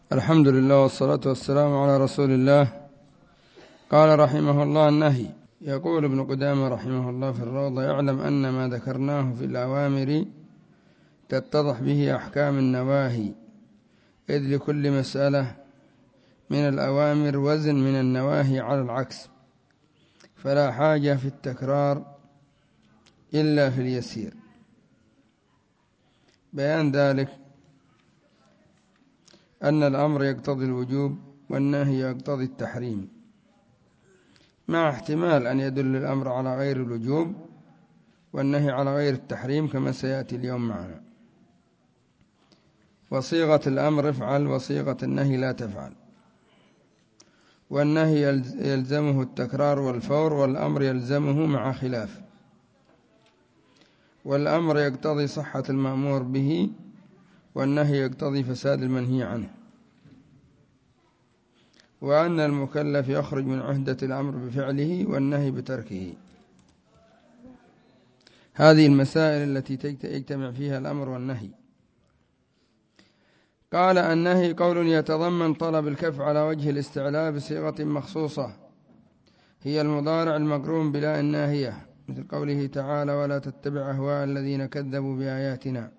الحمد لله والصلاة والسلام على رسول الله. قال رحمه الله: النهي. يقول ابن قدامة رحمه الله في الروضة: يعلم أن ما ذكرناه في الأوامر تتضح به أحكام النواهي، إذ لكل مسألة من الأوامر وزن من النواهي على العكس، فلا حاجة في التكرار إلا في اليسير. بيان ذلك أن الأمر يقتضي الوجوب والنهي يقتضي التحريم، مع احتمال أن يدل الأمر على غير الوجوب والنهي على غير التحريم كما سيأتي اليوم معنا. وصيغة الأمر افعل، وصيغة النهي لا تفعل، والنهي يلزمه التكرار والفور، والأمر يلزمه مع خلاف. والأمر يقتضي صحة المأمور به، والنهي يقتضي فساد المنهي عنه. وأن المكلف يخرج من عهدة الأمر بفعله والنهي بتركه. هذه المسائل التي يجتمع فيها الأمر والنهي. قال: النهي قول يتضمن طلب الكف على وجه الاستعلاء بصيغة مخصوصة، هي المضارع المقرون بلا الناهية، مثل قوله تعالى: ولا تتبع أهواء الذين كذبوا بآياتنا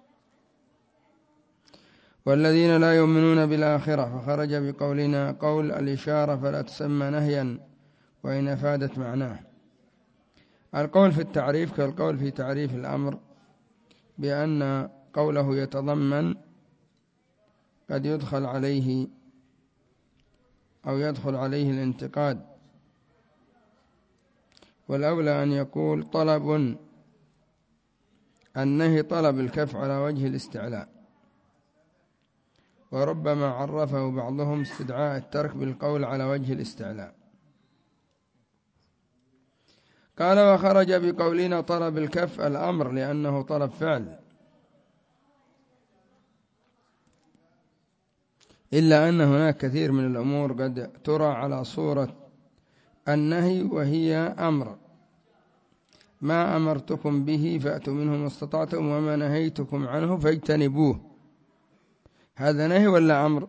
والذين لا يؤمنون بالآخرة، فخرج بقولنا قول الإشارة فلا تسمى نهيا وإن أفادت معناه. القول في التعريف كالقول في تعريف الأمر، بأن قوله يتضمن قد يدخل عليه أو يدخل عليه الانتقاد، والأولى أن يقول طلب النهي طلب الكف على وجه الاستعلاء، وربما عرفه بعضهم استدعاء الترك بالقول على وجه الاستعلاء. قال: وخرج بقولنا طلب الكف الأمر لأنه طلب فعل، إلا أن هناك كثير من الأمور قد ترى على صورة النهي، وهي أمر: ما أمرتكم به فأتوا منه ما استطعتم وما نهيتكم عنه فاجتنبوه. هذا نهي ولا أمر؟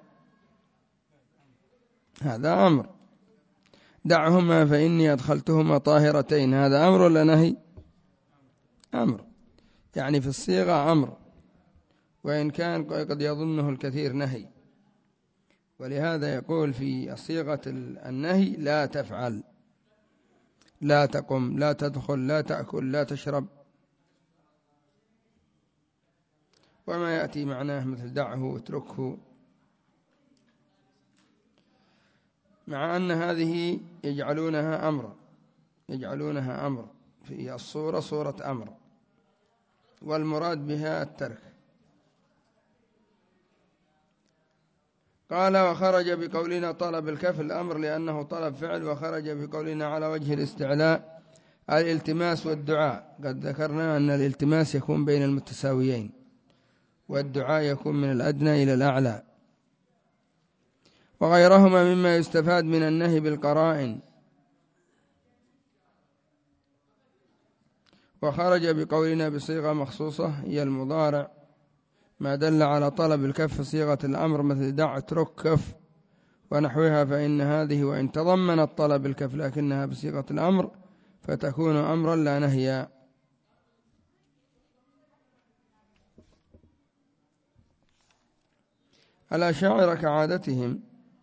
هذا أمر. دعهما فإني أدخلتهما طاهرتين، هذا أمر ولا نهي؟ أمر، يعني في الصيغة أمر، وإن كان قد يظنه الكثير نهي. ولهذا يقول في صيغة النهي: لا تفعل، لا تقم، لا تدخل، لا تأكل، لا تشرب، وما يأتي معناه مثل دعه واتركه، مع أن هذه يجعلونها أمر في الصورة صورة أمر، والمراد بها الترك. قال: وخرج بقولنا طلب الكف الأمر لأنه طلب فعل، وخرج بقولنا على وجه الاستعلاء الالتماس والدعاء. قد ذكرنا أن الالتماس يكون بين المتساويين، والدعاء يكون من الأدنى إلى الأعلى، وغيرهما مما يستفاد من النهي بالقرائن. وخرج بقولنا بصيغة مخصوصة، هي المضارع، ما دل على طلب الكف صيغة الأمر، مثل دع، اترك، كف ونحوها، فإن هذه وإن تضمنت طلب الكف لكنها بصيغة الأمر فتكون أمرا لا نهيا. الأشاعرة كعادتهم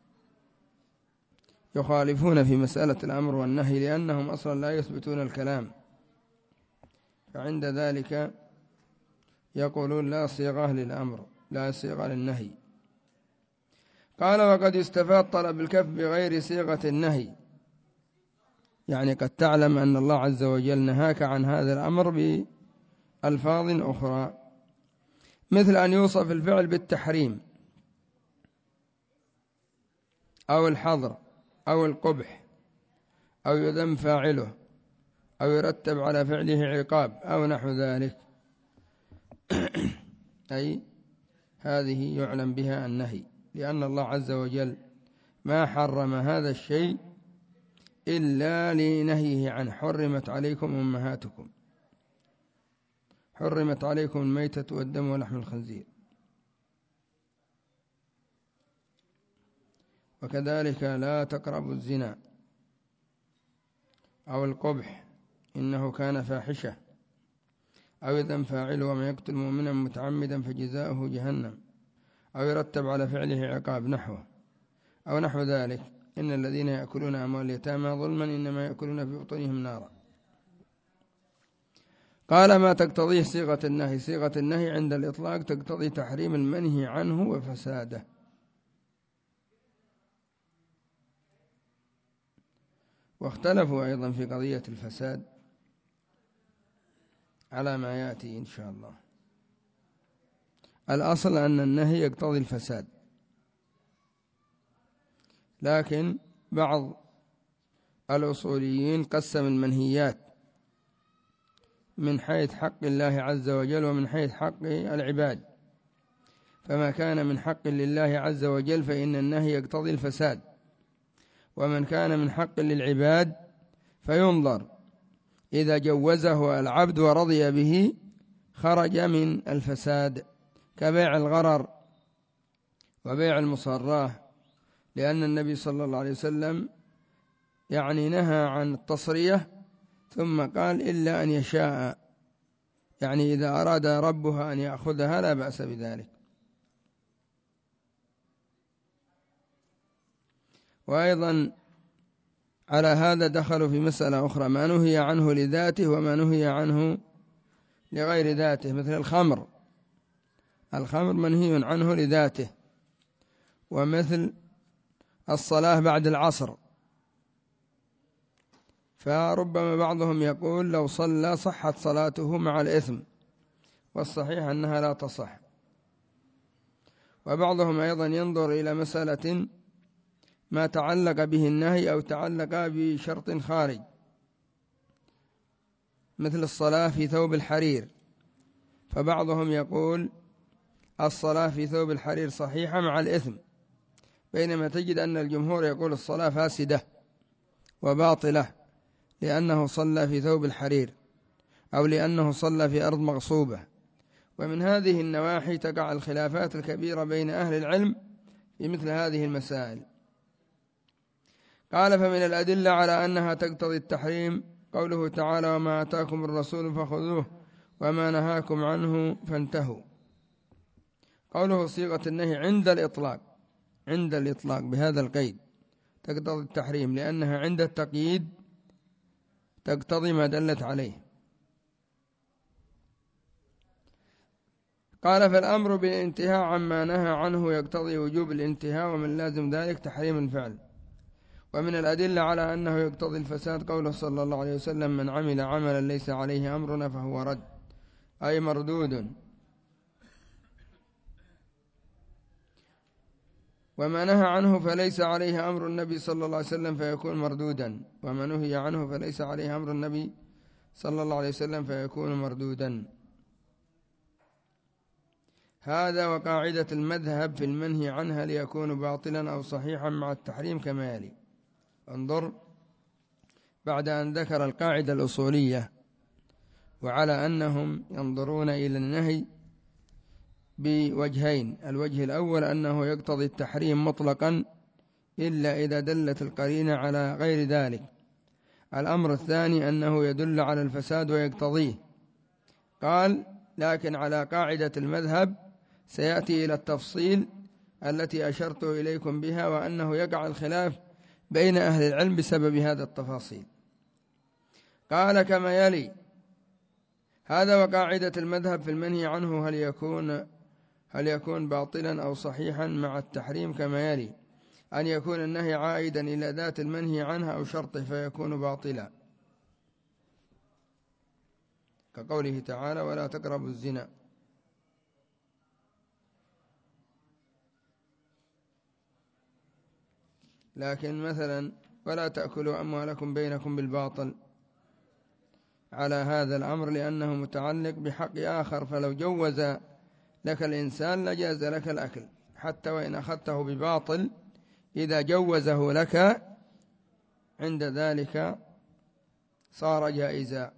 يخالفون في مسألة الأمر والنهي، لأنهم أصلا لا يثبتون الكلام، فعند ذلك يقولون لا صيغة للأمر لا صيغة للنهي. قال: وقد يستفاد طلب الكف بغير صيغة النهي، يعني قد تعلم أن الله عز وجل نهاك عن هذا الأمر بألفاظ أخرى، مثل أن يوصف الفعل بالتحريم أو الحظر أو القبح، أو يذم فاعله، أو يرتب على فعله عقاب أو نحو ذلك، أي هذه يعلم بها النهي، لأن الله عز وجل ما حرم هذا الشيء إلا لنهيه عنه. حرمت عليكم أمهاتكم، حرمت عليكم الميتة والدم ولحم الخنزير. وكذلك لا تقربوا الزنا أو القبح إنه كان فاحشة، أو إذا فاعل ومن يقتل مؤمنا متعمدا فجزاؤه جهنم، أو يرتب على فعله عقاب نحوه أو نحو ذلك. إن الذين يأكلون أموال اليتامى ظلما إنما يأكلون في بطونهم نارا. قال ما تقتضيه صيغة النهي؟ صيغة النهي عند الإطلاق تقتضي تحريم المنهي عنه وفساده. واختلفوا أيضا في قضية الفساد على ما يأتي إن شاء الله. الأصل أن النهي يقتضي الفساد، لكن بعض الأصوليين قسم المنهيات من حيث حق الله عز وجل ومن حيث حق العباد، فما كان من حق لله عز وجل فإن النهي يقتضي الفساد، ومن كان من حق للعباد فينظر إذا جوزه العبد ورضي به خرج من الفساد، كبيع الغرر وبيع المصراه، لأن النبي صلى الله عليه وسلم نهى عن التصرية ثم قال إلا أن يشاء، إذا أراد ربها أن يأخذها لا بأس بذلك. وأيضا على هذا دخلوا في مسألة أخرى، ما نهي عنه لذاته وما نهي عنه لغير ذاته، مثل الخمر منهي عنه لذاته، ومثل الصلاة بعد العصر، فربما بعضهم يقول لو صلى صحت صلاته مع الإثم، والصحيح أنها لا تصح. وبعضهم أيضا ينظر إلى مسألة ما تعلق به النهي أو تعلق بشرط خارج، مثل الصلاة في ثوب الحرير، فبعضهم يقول الصلاة في ثوب الحرير صحيحة مع الإثم، بينما تجد أن الجمهور يقول الصلاة فاسدة وباطلة لأنه صلى في ثوب الحرير أو لأنه صلى في أرض مغصوبة. ومن هذه النواحي تقع الخلافات الكبيرة بين أهل العلم في مثل هذه المسائل. قال فمن الأدلة على أنها تقتضي التحريم قوله تعالى وما آتاكم الرسول فخذوه وما نهاكم عنه فانتهوا. قوله صيغة النهي عند الإطلاق بهذا القيد تقتضي التحريم، لأنها عند التقييد تقتضي ما دلت عليه. قال فالأمر بالانتهاء عما نهى عنه يقتضي وجوب الانتهاء، ومن لازم ذلك تحريم الفعل. ومن الأدلة على أنه يقتضي الفساد قوله صلى الله عليه وسلم من عمل عملا ليس عليه أمرنا فهو رد، أي مردود. وما نهى عنه فليس عليه أمر النبي صلى الله عليه وسلم فيكون مردودا، وما نهي عنه فليس عليه أمر النبي صلى الله عليه وسلم فيكون مردودا. هذا وقاعدة المذهب في المنهي عنها ليكون باطلا أو صحيحا مع التحريم كما يلي. انظر بعد أن ذكر القاعدة الأصولية وعلى أنهم ينظرون إلى النهي بوجهين: الوجه الأول أنه يقتضي التحريم مطلقا إلا إذا دلت القرينة على غير ذلك. الأمر الثاني أنه يدل على الفساد ويقتضيه. قال لكن على قاعدة المذهب سيأتي إلى التفصيل التي أشرت إليكم بها، وأنه يقع الخلاف بين أهل العلم بسبب هذا التفاصيل. قال كما يلي: هذا وقاعدة المذهب في المنهي عنه هل يكون باطلا أو صحيحا مع التحريم كما يلي: أن يكون النهي عائدا إلى ذات المنهي عنها أو شرطه فيكون باطلا، كقوله تعالى ولا تقربوا الزنا. لكن مثلا ولا تأكلوا أموالكم بينكم بالباطل على هذا الأمر لأنه متعلق بحق آخر، فلو جوز لك الإنسان لجاز لك الأكل حتى وإن أخذته بباطل، إذا جوزه لك عند ذلك صار جائزا.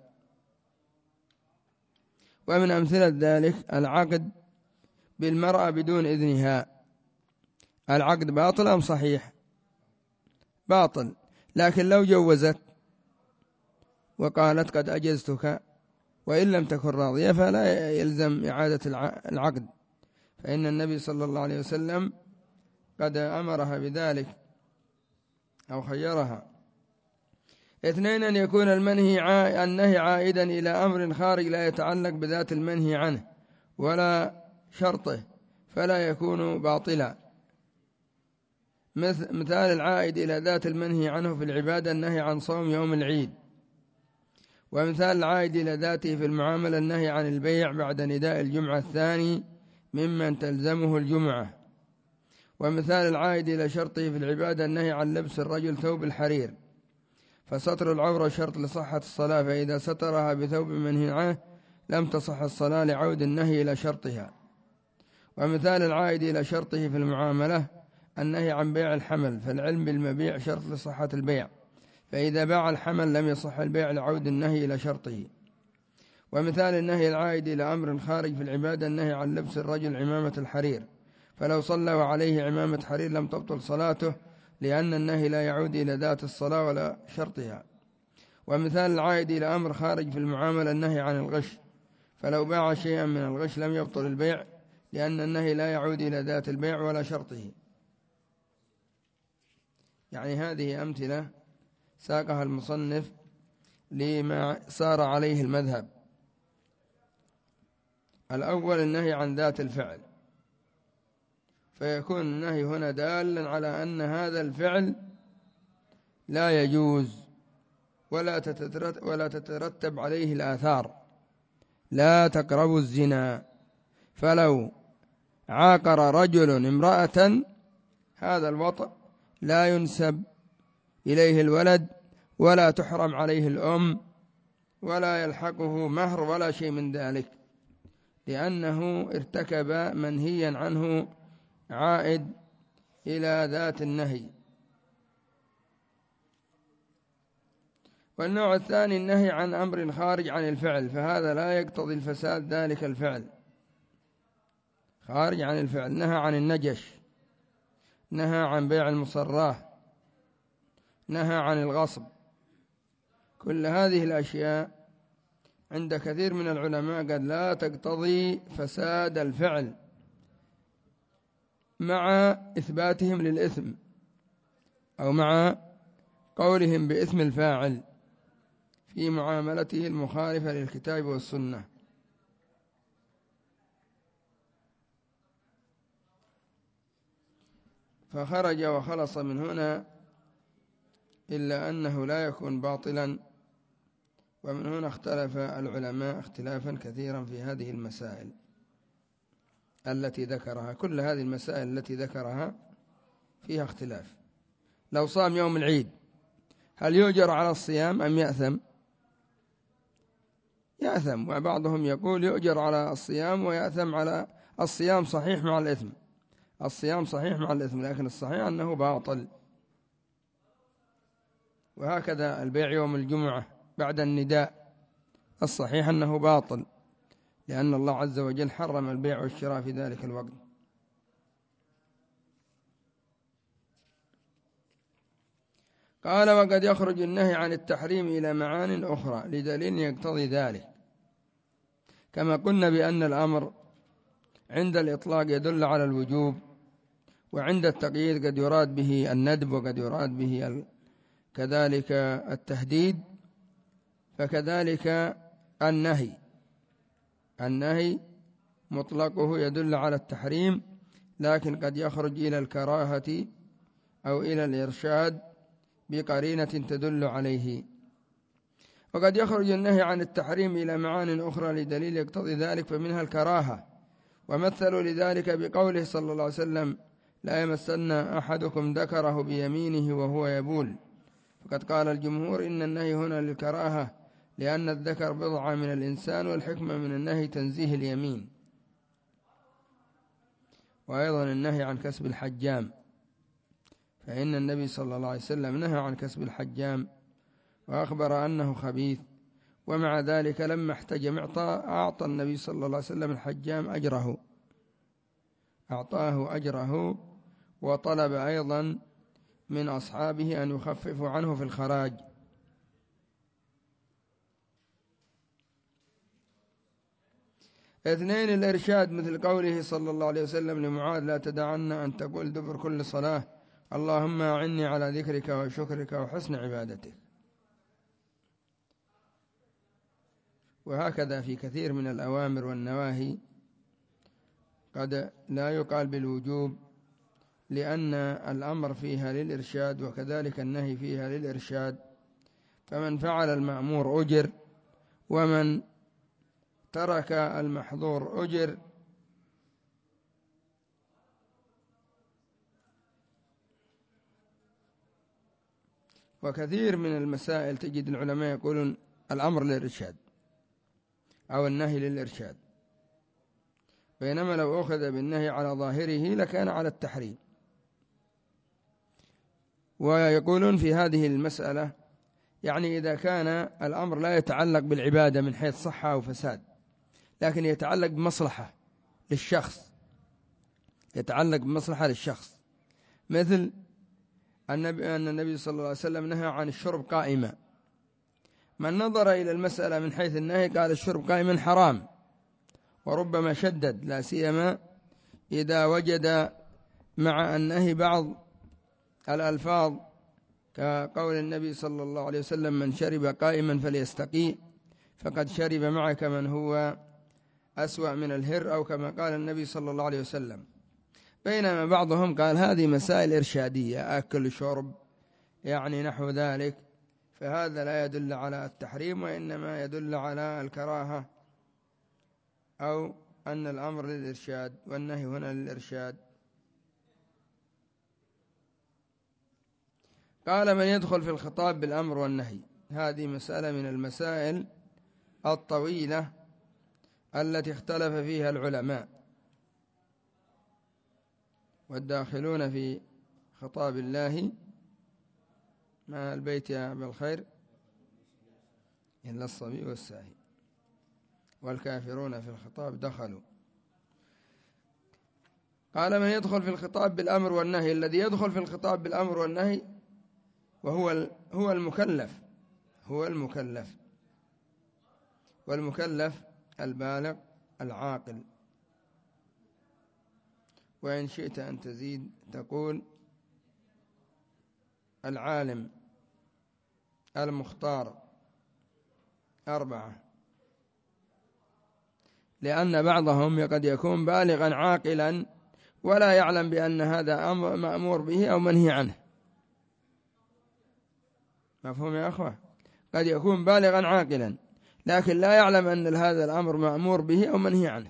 ومن أمثلة ذلك العقد بالمرأة بدون إذنها، العقد باطل أم صحيح؟ باطل. لكن لو جوزت وقالت قد أجزتك وإن لم تكن راضية فلا يلزم إعادة العقد، فإن النبي صلى الله عليه وسلم قد أمرها بذلك أو خيرها. 2 أن يكون النهي عائدا إلى أمر خارج لا يتعلق بذات المنهي عنه ولا شرطه فلا يكون باطلا. مثال العائد إلى ذات المنهي عنه في العبادة النهي عن صوم يوم العيد، ومثال العائد إلى ذاته في المعاملة النهي عن البيع بعد نداء الجمعة الثاني ممن تلزمه الجمعة، ومثال العائد إلى شرطه في العبادة النهي عن لبس الرجل ثوب الحرير، فستر العورة شرط لصحة الصلاة، فإذا سترها بثوب منهي عنه لم تصح الصلاة لعود النهي إلى شرطها. ومثال العائد إلى شرطه في المعاملة النهي عن بيع الحمل، فالعلم بالمبيع شرط لصحة البيع، فإذا باع الحمل لم يصح البيع لعود النهي إلى شرطه. ومثال النهي العائد إلى أمر خارج في العبادة النهي عن لبس الرجل عمامة الحرير، فلو صلى وعليه عمامة حرير لم تبطل صلاته لأن النهي لا يعود إلى ذات الصلاة ولا شرطها. ومثال العائد إلى أمر خارج في المعاملة النهي عن الغش، فلو باع شيئا من الغش لم يبطل البيع لأن النهي لا يعود إلى ذات البيع ولا شرطه. يعني هذه أمثلة ساقها المصنف لما صار عليه المذهب. الأول النهي عن ذات الفعل، فيكون النهي هنا دالا على أن هذا الفعل لا يجوز ولا تترتب عليه الآثار. لا تقربوا الزنا، فلو عاقر رجل امرأة هذا الوطء لا ينسب إليه الولد ولا تحرم عليه الأم ولا يلحقه مهر ولا شيء من ذلك، لأنه ارتكب منهيا عنه عائد إلى ذات النهي. والنوع الثاني النهي عن أمر خارج عن الفعل، فهذا لا يقتضي الفساد ذلك الفعل. خارج عن الفعل، نهى عن النجش، نهى عن بيع المصراه، نهى عن الغصب. كل هذه الأشياء عند كثير من العلماء قد لا تقتضي فساد الفعل مع إثباتهم للإثم أو مع قولهم بإثم الفاعل في معاملته المخالفة للكتاب والسنة. فخرج وخلص من هنا، إلا أنه لا يكون باطلا. ومن هنا اختلف العلماء اختلافا كثيرا في هذه المسائل التي ذكرها. كل هذه المسائل التي ذكرها فيها اختلاف. لو صام يوم العيد هل يؤجر على الصيام أم يأثم؟ يأثم. وبعضهم يقول يؤجر على الصيام ويأثم على الصيام. صحيح مع الإثم، الصيام صحيح مع الإثم، لكن الصحيح أنه باطل. وهكذا البيع يوم الجمعة بعد النداء، الصحيح أنه باطل، لأن الله عز وجل حرم البيع والشراء في ذلك الوقت. قال وقد يخرج النهي عن التحريم إلى معان أخرى لدليل يقتضي ذلك، كما قلنا بأن الأمر عند الإطلاق يدل على الوجوب، وعند التقييد قد يراد به الندب وقد يراد به كذلك التهديد. فكذلك النهي مطلقه يدل على التحريم، لكن قد يخرج إلى الكراهة أو إلى الإرشاد بقرينة تدل عليه. وقد يخرج النهي عن التحريم إلى معان أخرى لدليل يقتضي ذلك، فمنها الكراهة، ومثلوا لذلك بقوله صلى الله عليه وسلم لا يمسن أحدكم ذكره بيمينه وهو يبول. فقد قال الجمهور إن النهي هنا للكراهة، لأن الذكر بضعة من الإنسان، والحكمة من النهي تنزيه اليمين. وأيضا النهي عن كسب الحجام، فإن النبي صلى الله عليه وسلم نهى عن كسب الحجام وأخبر أنه خبيث، ومع ذلك لما احتجم أعطى النبي صلى الله عليه وسلم الحجام أجره، أعطاه أجره، وطلب أيضا من أصحابه أن يخففوا عنه في الخراج. اثنين، الإرشاد، مثل قوله صلى الله عليه وسلم لمعاذ: لا تدعن أن تقول دبر كل صلاة اللهم أعني على ذكرك وشكرك وحسن عبادتك. وهكذا في كثير من الأوامر والنواهي قد لا يقال بالوجوب، لأن الأمر فيها للإرشاد وكذلك النهي فيها للإرشاد، فمن فعل المأمور أجر، ومن ترك المحظور أجر. وكثير من المسائل تجد العلماء يقولون الأمر للإرشاد أو النهي للإرشاد، بينما لو أخذ بالنهي على ظاهره لكان على التحريم. ويقولون في هذه المسألة يعني إذا كان الأمر لا يتعلق بالعبادة من حيث صحة أو فساد، لكن يتعلق بمصلحة للشخص، يتعلق بمصلحة للشخص، مثل أن النبي صلى الله عليه وسلم نهى عن الشرب قائما. من نظر إلى المسألة من حيث النهي قال الشرب قائما حرام، وربما شدد، لا سيما إذا وجد مع النهي بعض الألفاظ كقول النبي صلى الله عليه وسلم: من شرب قائما فليستقي فقد شرب معك من هو أسوأ من الهر، أو كما قال النبي صلى الله عليه وسلم. بينما بعضهم قال هذه مسائل إرشادية، أكل شرب يعني نحو ذلك، فهذا لا يدل على التحريم، وإنما يدل على الكراهة أو أن الأمر للإرشاد والنهي هنا للإرشاد. قال: من يدخل في الخطاب بالأمر والنهي. هذه مسألة من المسائل الطويلة التي اختلف فيها العلماء، والداخلون في خطاب الله مع البيت يا أبا الخير إلا الصبي والساهي، والكافرون في الخطاب دخلوا. قال: من يدخل في الخطاب بالأمر والنهي. الذي يدخل في الخطاب بالأمر والنهي هو المكلف، هو المكلف، والمكلف البالغ العاقل. وإن شئت أن تزيد تقول العالم المختار 4، لأن بعضهم قد يكون بالغا عاقلا ولا يعلم بأن هذا أمر مأمور به أو منهي عنه. مفهوم يا أخوة؟ قد يكون بالغا عاقلا لكن لا يعلم أن هذا الأمر مأمور به أو منهي عنه.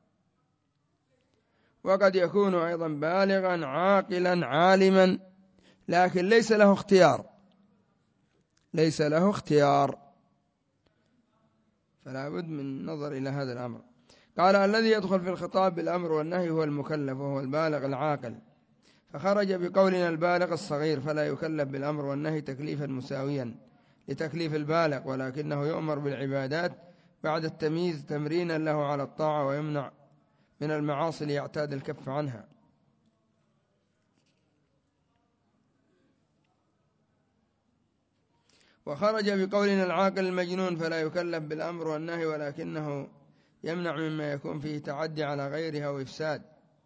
وقد يكون أيضا بالغا عاقلا عالما لكن ليس له اختيار، ليس له اختيار، فلا بد من النظر إلى هذا الأمر. قال: الذي يدخل في الخطاب بالأمر والنهي هو المكلف، وهو البالغ العاقل. فخرج بقولنا البالغ الصغير، فلا يكلف بالأمر والنهي تكليفا مساويا لتكليف البالغ، ولكنه يؤمر بالعبادات بعد التمييز تمرينا له على الطاعة، ويمنع من المعاصي ليعتاد الكف عنها. وخرج بقولنا العاقل المجنون، فلا يكلف بالأمر والنهي، ولكنه يمنع مما يكون فيه تعدي على غيره أو إفساد،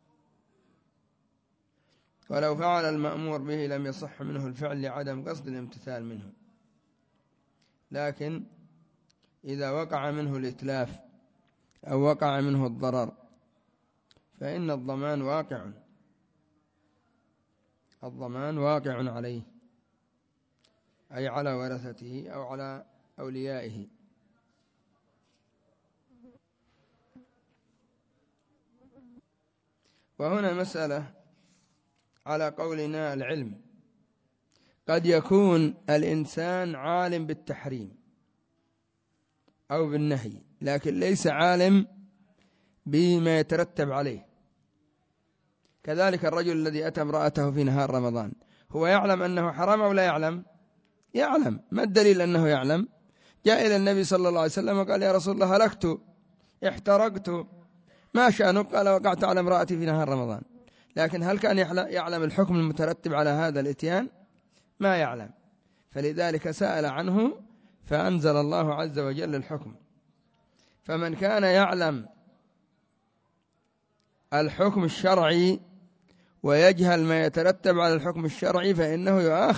ولو فعل المأمور به لم يصح منه الفعل لعدم قصد الامتثال منه، لكن إذا وقع منه الإتلاف أو وقع منه الضرر فإن الضمان واقع، الضمان واقع عليه، أي على ورثته أو على أوليائه. وهنا مسألة على قولنا العلم. قد يكون الإنسان عالم بالتحريم أو بالنهي لكن ليس عالم بما يترتب عليه. كذلك الرجل الذي أتى امرأته في نهار رمضان، هو يعلم أنه حرام أو لا يعلم؟ يعلم. ما الدليل أنه يعلم؟ جاء إلى النبي صلى الله عليه وسلم وقال: يا رسول الله هلكت، احترقت، ما شأنك؟ قال: وقعت على امرأتي في نهار رمضان. لكن هل كان يعلم الحكم المترتب على هذا الإتيان؟ ما يعلم، فلذلك سأل عنه فأنزل الله عز وجل الحكم. فمن كان يعلم الحكم الشرعي ويجهل ما يترتب على الحكم الشرعي فإنه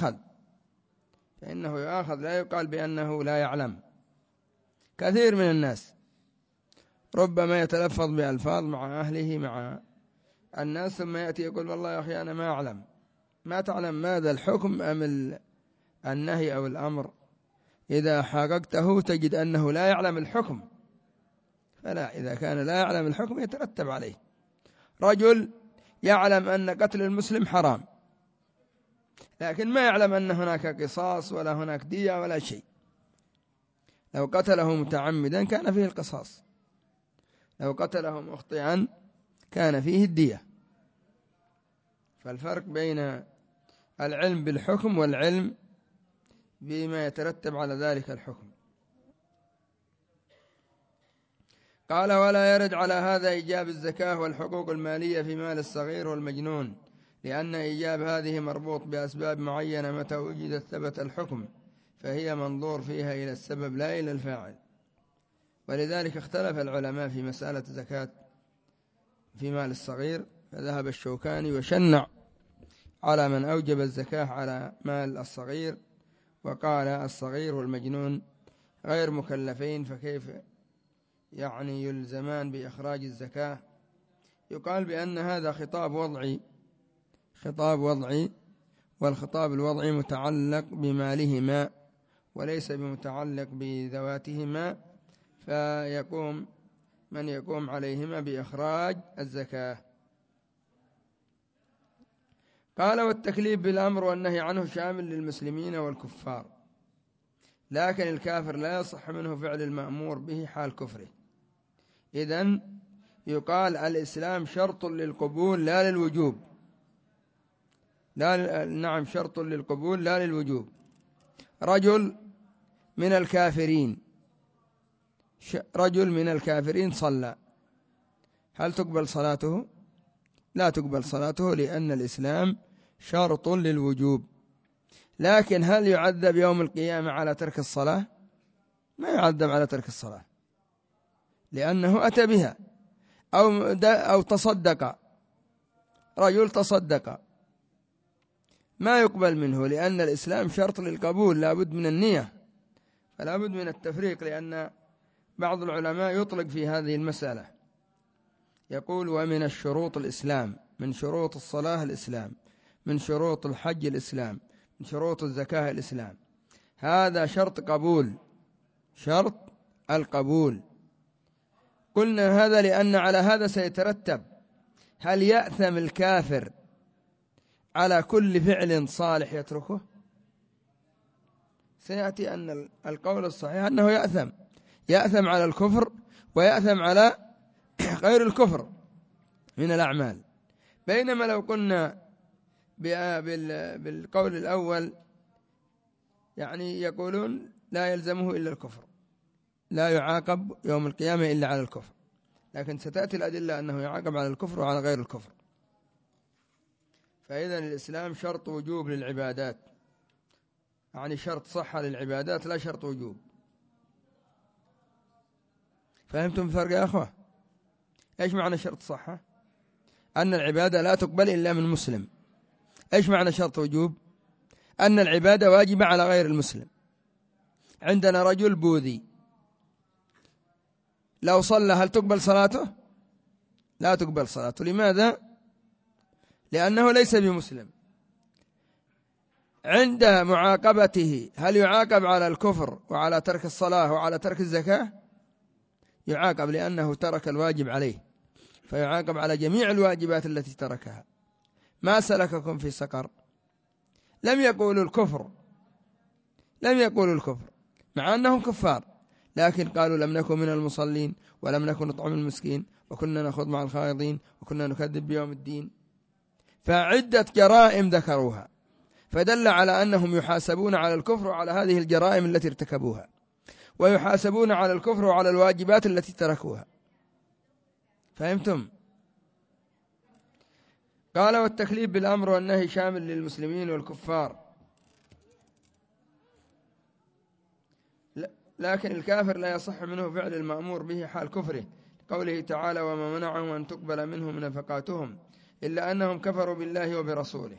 يؤاخذ، لا يقال بأنه لا يعلم. كثير من الناس ربما يتلفظ بألفاظ مع أهله مع الناس ثم يأتي يقول والله يا أخي أنا ما أعلم. ما تعلم ماذا الحكم أم النهي أو الأمر؟ إذا حققته تجد أنه لا يعلم الحكم، فلا، إذا كان لا يعلم الحكم يترتب عليه. رجل يعلم أن قتل المسلم حرام لكن ما يعلم أن هناك قصاص ولا هناك دية ولا شيء. لو قتله متعمدا كان فيه القصاص، لو قتله مخطئا كان فيه الدية. فالفرق بين العلم بالحكم والعلم بما يترتب على ذلك الحكم. قال ولا يرد على هذا إيجاب الزكاة والحقوق المالية في مال الصغير والمجنون، لأن إيجاب هذه مربوط بأسباب معينة، متى وجدت ثبت الحكم، فهي منظور فيها إلى السبب لا إلى الفاعل. ولذلك اختلف العلماء في مسألة زكاة في مال الصغير، فذهب الشوكاني وشنع على من أوجب الزكاة على مال الصغير، وقال الصغير والمجنون غير مكلفين، فكيف يعني يلزمان بإخراج الزكاة؟ يقال بأن هذا خطاب وضعي، والخطاب الوضعي متعلق بمالهما وليس بمتعلق بذواتهما، فيقوم من يقوم عليهما بإخراج الزكاة. قال والتكليف بالأمر والنهي عنه شامل للمسلمين والكفار، لكن الكافر لا يصح منه فعل المأمور به حال كفره. إذن يقال الإسلام شرط للقبول لا للوجوب. نعم، شرط للقبول لا للوجوب. رجل من الكافرين صلى، هل تقبل صلاته؟ لا تقبل صلاته، لأن الإسلام شرط للوجوب. لكن هل يعذب يوم القيامة على ترك الصلاة؟ ما يعذب على ترك الصلاة، لأنه أتى بها أو تصدق. رجل تصدق ما يقبل منه، لأن الإسلام شرط للقبول، لا بد من النية، فلا بد من التفريق. لأن بعض العلماء يطلق في هذه المسألة، يقول ومن الشروط الإسلام، من شروط الصلاة الإسلام، من شروط الحج الإسلام، من شروط الزكاة الإسلام. هذا شرط قبول، شرط القبول. قلنا هذا لأن على هذا سيترتب هل يأثم الكافر على كل فعل صالح يتركه؟ سيأتي أن القول الصحيح أنه يأثم على الكفر ويأثم على غير الكفر من الأعمال. بينما لو قلنا بالقول الأول يعني يقولون لا يلزمه إلا الكفر، لا يعاقب يوم القيامة إلا على الكفر، لكن ستأتي الأدلة أنه يعاقب على الكفر وعلى غير الكفر. فإذا الإسلام شرط وجوب للعبادات، يعني شرط صحة للعبادات لا شرط وجوب. فهمتم الفرق يا أخوة؟ إيش معنى شرط صحة؟ أن العبادة لا تقبل إلا من مسلم. إيش معنى شرط وجوب؟ أن العبادة واجبة على غير المسلم. عندنا رجل بوذي لو صلى هل تقبل صلاته؟ لا تقبل صلاته. لماذا؟ لأنه ليس بمسلم. عند معاقبته هل يعاقب على الكفر وعلى ترك الصلاة وعلى ترك الزكاة؟ يعاقب لأنه ترك الواجب عليه، فيعاقب على جميع الواجبات التي تركها. ما سلككم في سقر؟ لم يقولوا الكفر مع أنهم كفار، لكن قالوا لم نكن من المصلين ولم نكن نطعم المسكين وكنا نخوض مع الخائضين وكنا نكذب بيوم الدين. فعدة جرائم ذكروها، فدل على أنهم يحاسبون على الكفر وعلى هذه الجرائم التي ارتكبوها، ويحاسبون على الكفر وعلى الواجبات التي تركوها. فهمتم؟ قال والتكليف بالأمر والنهي شامل للمسلمين والكفار، لكن الكافر لا يصح منه فعل المأمور به حال كفره، قوله تعالى وما منعهم أن تقبل منهم نفقاتهم إلا أنهم كفروا بالله وبرسوله.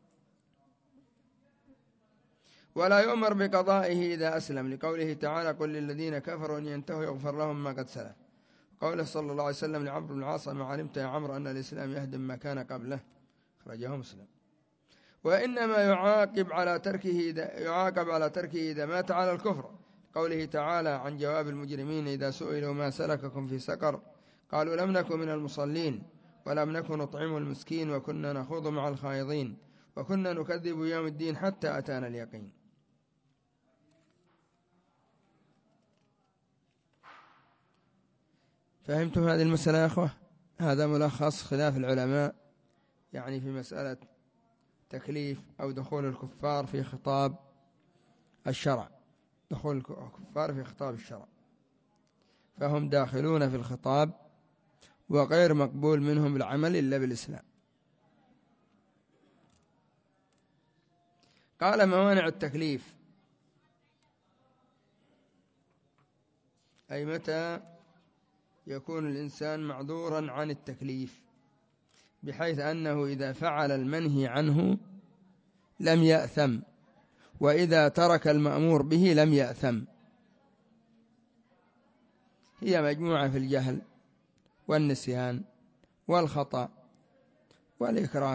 ولا يؤمر بقضائه إذا أسلم، لقوله تعالى قل للذين كفروا أن ينتهوا يغفر لهم ما قد سلف، قوله صلى الله عليه وسلم لعمرو بن العاص ما علمت يا عمرو أن الإسلام يهدم ما كان قبله، أخرجه مسلم. وإنما يعاقب على تركه إذا مات على الكفر، قوله تعالى عن جواب المجرمين إذا سئلوا ما سلككم في سقر قالوا لم نكن من المصلين ولم نكن نطعم المسكين وكنا نخوض مع الخائضين وكنا نكذب يوم الدين حتى أتانا اليقين. فهمتم هذه المسألة يا أخوة؟ هذا ملخص خلاف العلماء يعني في مسألة تكليف أو دخول الكفار في خطاب الشرع. دخول الكفار في خطاب الشرع، فهم داخلون في الخطاب وغير مقبول منهم العمل إلا بالإسلام. قال موانع التكليف، أي متى يكون الإنسان معذورا عن التكليف، بحيث أنه إذا فعل المنهي عنه لم يأثم، وإذا ترك المأمور به لم يأثم. هي مجموعة في الجهل والنسيان والخطأ والإكراه.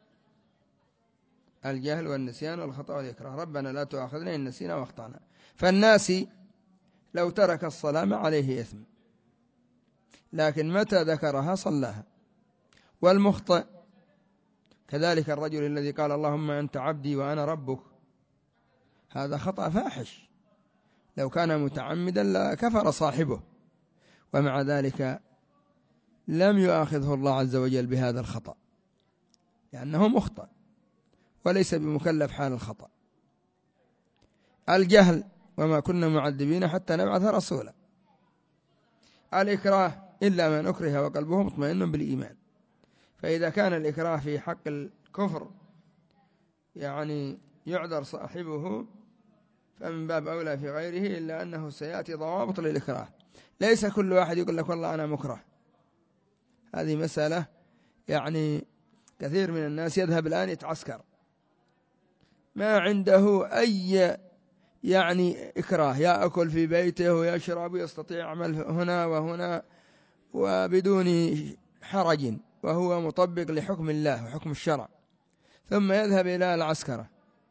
الجهل والنسيان والخطأ والإكراه. ربنا لا تؤاخذنا إن نسينا واخطأنا. فالناسي لو ترك الصلاة ما عليه إثم، لكن متى ذكرها صلاها. والمخطئ كذلك الرجل الذي قال اللهم أنت عبدي وأنا ربك، هذا خطأ فاحش، لو كان متعمدا لكفر صاحبه، ومع ذلك لم يؤاخذه الله عز وجل بهذا الخطأ لأنه مخطئ وليس بمكلف حال الخطأ. الجهل وما كنا معذبين حتى نبعث رسولا. الإكراه إلا من أكره وقلبه مطمئن بالإيمان، فإذا كان الإكراه في حق الكفر يعني يعذر صاحبه، فمن باب أولى في غيره، إلا أنه سيأتي ضوابط للإكراه. ليس كل واحد يقول لك والله أنا مكره. هذه مسألة يعني كثير من الناس يذهب الآن يتعسكر ما عنده أي يعني إكراه، يأكل في بيته ويشرب ويستطيع يعمل هنا وهنا وبدون حرج، وهو مطبق لحكم الله وحكم الشرع، ثم يذهب إلى العسكرة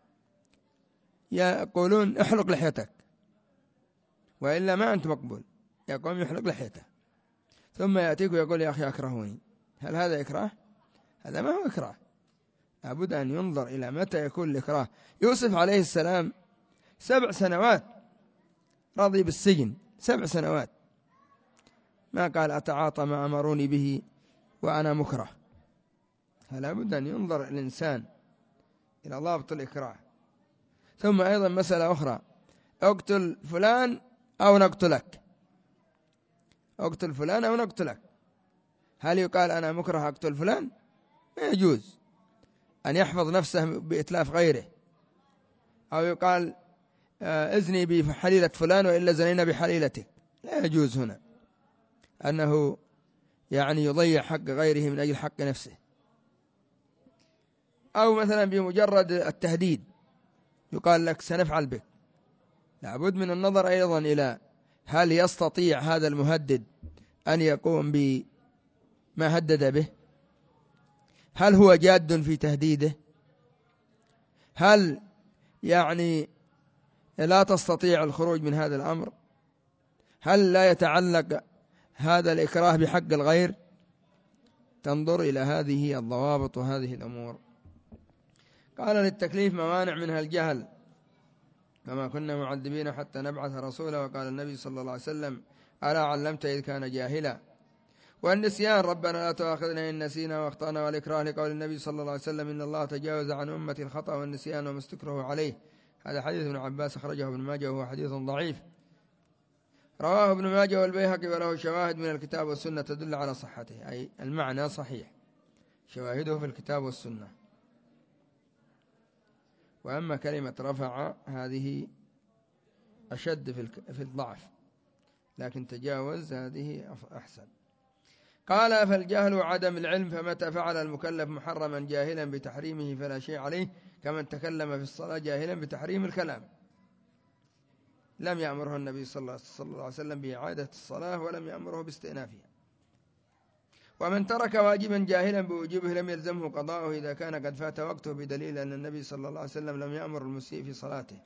يقولون احلق لحيتك وإلا ما أنت مقبول، يقوم يحلق لحيته، ثم يأتيك ويقول يا أخي أكرهوني. هل هذا إكراه؟ هذا ما هو إكراه. لابد أن ينظر إلى متى يكون الإكراه. يوسف عليه السلام 7 سنوات رضي بالسجن، 7 سنوات، ما قال أتعاطى ما أمروني به وأنا مكره. فلا بد أن ينظر الإنسان إلى ضابط الإكراه. ثم أيضا مسألة أخرى، اقتل فلان أو نقتلك، اقتل فلان أو نقتلك. هل يقال أنا مكره أقتل فلان؟ ما يجوز أن يحفظ نفسه بإتلاف غيره، أو يقال اذني بحليلة فلان وإلا زنينا بحليلتك. لا يجوز هنا أنه يعني يضيع حق غيره من أجل حق نفسه. أو مثلا بمجرد التهديد يقال لك سنفعل بك. لابد من النظر أيضا إلى هل يستطيع هذا المهدد أن يقوم بما هدد به؟ هل هو جاد في تهديده؟ هل يعني لا تستطيع الخروج من هذا الأمر؟ هل لا يتعلق هذا الإكراه بحق الغير؟ تنظر إلى هذه الضوابط وهذه الأمور. قال للتكليف موانع منها الجهل، كما كنا معذبين حتى نبعث رسولا، وقال النبي صلى الله عليه وسلم ألا علمت إذ كان جاهلا. والنسيان ربنا لا تؤاخذنا إن نسينا واخطأنا. والإكراه لقول النبي صلى الله عليه وسلم إن الله تجاوز عن أمتي الخطأ والنسيان وما استكرهوا عليه. هذا حديث ابن عباس أخرجه ابن ماجه وهو حديث ضعيف، رواه ابن ماجه والبيهقي وله شواهد من الكتاب والسنة تدل على صحته، أي المعنى صحيح. شواهده في الكتاب والسنة. وأما كلمة رفع هذه أشد في الضعف، لكن تجاوز هذه أحسن. قال فالجهل وعدم العلم، فمتى فعل المكلف محرما جاهلا بتحريمه فلا شيء عليه، كمن تكلم في الصلاة جاهلا بتحريم الكلام، لم يأمره النبي صلى الله عليه وسلم بإعادة الصلاة ولم يأمره باستئنافها. ومن ترك واجبا جاهلا بوجوبه لم يلزمه قضاؤه إذا كان قد فات وقته، بدليل أن النبي صلى الله عليه وسلم لم يأمر المسيء في صلاته.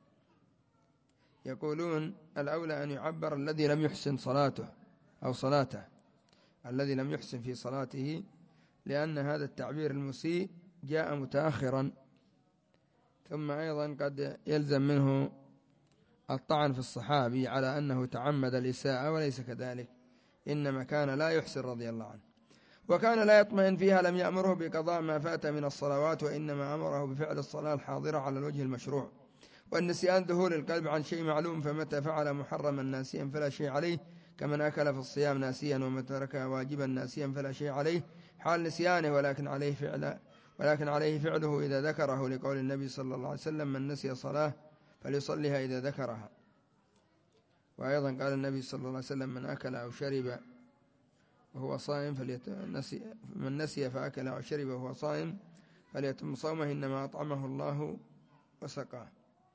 يقولون الأولى أن يعبر الذي لم يحسن صلاته أو صلاته، الذي لم يحسن في صلاته، لأن هذا التعبير المسيء جاء متأخرا، ثم أيضا قد يلزم منه الطعن في الصحابي على أنه تعمد الإساءة، وليس كذلك، إنما كان لا يحسن رضي الله عنه، وكان لا يطمئن فيها، لم يأمره بقضاء ما فات من الصلوات، وإنما أمره بفعل الصلاة الحاضرة على الوجه المشروع. والنسيان ذهول القلب عن شيء معلوم، فمتى فعل محرما ناسيا فلا شيء عليه، كمن أكل في الصيام ناسيا، ومن ترك واجبا ناسيا فلا شيء عليه حال نسيانه، ولكن عليه فعله إذا ذكره، لقول النبي صلى الله عليه وسلم من نسي صلاة فليصليها إذا ذكرها. وأيضا قال النبي صلى الله عليه وسلم من أكل أو شرب وهو صائم من نسي فأكل أو شرب وهو صائم فليتم صومه، إنما أطعمه الله وسقاه.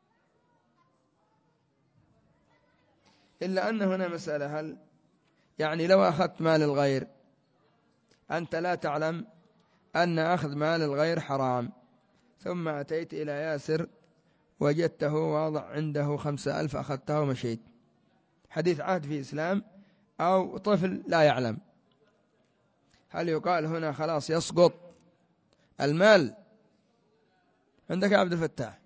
إلا أن هنا مسألة، هل يعني لو أخذت مال الغير، أنت لا تعلم أن أخذ مال الغير حرام، ثم أتيت إلى ياسر وجدته واضع عنده 5,000 أخذته ومشيت، حديث عهد في إسلام، أو طفل لا يعلم، هل يقال هنا خلاص يسقط المال؟ عندك عبد الفتاح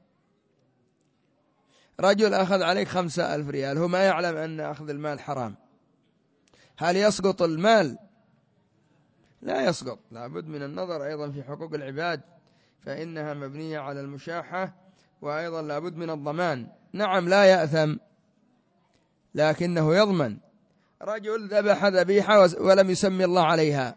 رجل أخذ عليك 5,000 ريال، هو ما يعلم أن أخذ المال حرام، هل يسقط المال؟ لا يسقط، لابد من النظر أيضا في حقوق العباد، فإنها مبنية على المشاحة، وأيضا لابد من الضمان. نعم لا يأثم، لكنه يضمن. رجل ذبح ذبيحة ولم يسمي الله عليها،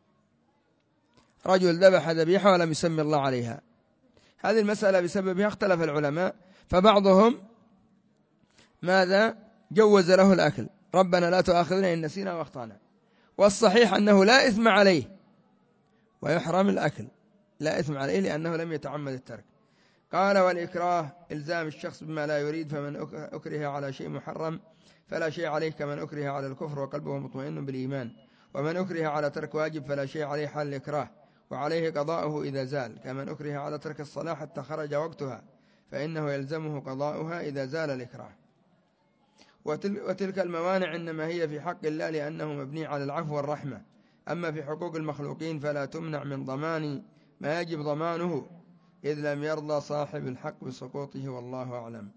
رجل ذبح ذبيحة ولم يسمي الله عليها، هذه المسألة بسببها اختلف العلماء، فبعضهم ماذا جوز له الأكل، ربنا لا تؤاخذنا إن نسينا واخطأنا، والصحيح أنه لا إثم عليه ويحرم الأكل، لا إثم عليه لأنه لم يتعمد الترك. قال والإكراه إلزام الشخص بما لا يريد، فمن أكره على شيء محرم فلا شيء عليه، كمن أكره على الكفر وقلبه مطمئن بالإيمان، ومن أكره على ترك واجب فلا شيء عليه حال الإكراه، وعليه قضاؤه إذا زال، كمن أكره على ترك الصلاة حتى خرج وقتها، فإنه يلزمه قضاؤها إذا زال الإكراه. وتلك الموانع إنما هي في حق الله، لأنه مبني على العفو والرحمة، أما في حقوق المخلوقين فلا تمنع من ضمان ما يجب ضمانه، إذ لم يرضى صاحب الحق بسقوطه، والله أعلم.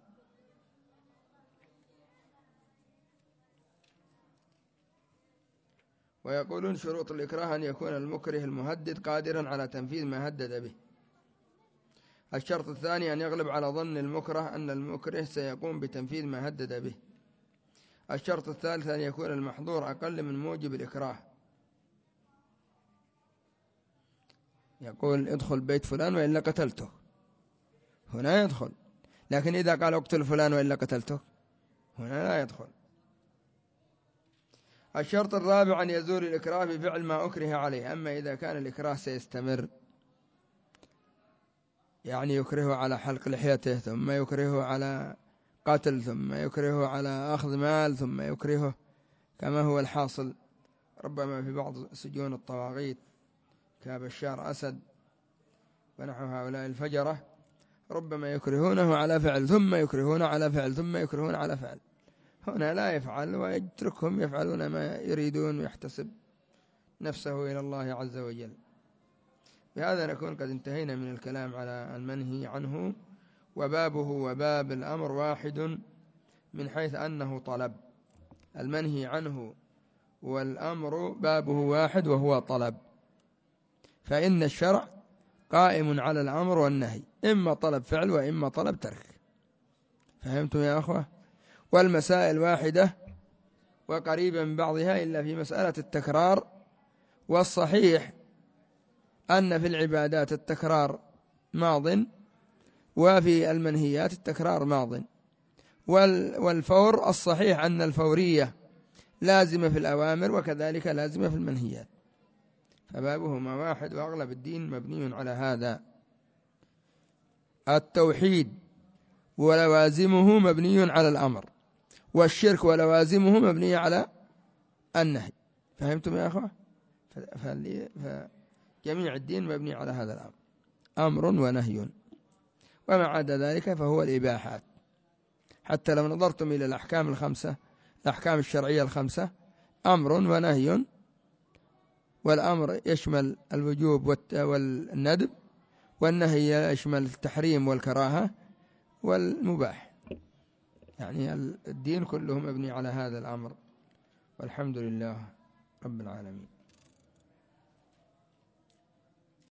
ويقولون شروط الإكراه أن يكون المكره المهدد قادرا على تنفيذ ما هدد به. الشرط الثاني أن يغلب على ظن المكره أن المكره سيقوم بتنفيذ ما هدد به. الشرط الثالث أن يكون المحظور أقل من موجب الإكراه. يقول ادخل بيت فلان وإلا قتلته، هنا يدخل، لكن إذا قال اقتل فلان وإلا قتلته هنا لا يدخل. الشرط الرابع أن يزول الإكراه بفعل ما أكره عليه. أما إذا كان الإكراه سيستمر، يعني يكرهه على حلق لحيته، ثم يكرهه على قتل، ثم يكرهه على أخذ مال، ثم يكرهه كما هو الحاصل ربما في بعض سجون الطواغيت كبشار أسد ونحو هؤلاء الفجرة، ربما يكرهونه على فعل، ثم يكرهون على فعل، ثم يكرهون على فعل. هنا لا يفعل ويتركهم يفعلون ما يريدون، ويحتسب نفسه إلى الله عز وجل. بهذا نكون قد انتهينا من الكلام على المنهي عنه، وبابه وباب الأمر واحد من حيث أنه طلب. المنهي عنه والأمر بابه واحد وهو طلب، فإن الشرع قائم على الأمر والنهي، إما طلب فعل وإما طلب ترك. فهمتم يا أخوة؟ والمسائل واحدة وقريبة من بعضها إلا في مسألة التكرار، والصحيح أن في العبادات التكرار ماض، وفي المنهيات التكرار ماض. والفور الصحيح أن الفورية لازمة في الأوامر وكذلك لازمة في المنهيات، فبابهما واحد، وأغلب الدين مبني على هذا. التوحيد ولوازمه مبني على الأمر، والشرك ولوازمه مبني على النهي. فهمتم يا أخوة؟ فجميع الدين مبني على هذا الأمر، أمر ونهي، وما عدا ذلك فهو الإباحات. حتى لو نظرتم إلى الأحكام الخمسة، الأحكام الشرعية الخمسة أمر ونهي، والأمر يشمل الوجوب والندب، والنهي يشمل التحريم والكراهة والمباح. يعني الدين كله مبني على هذا الأمر، والحمد لله رب العالمين.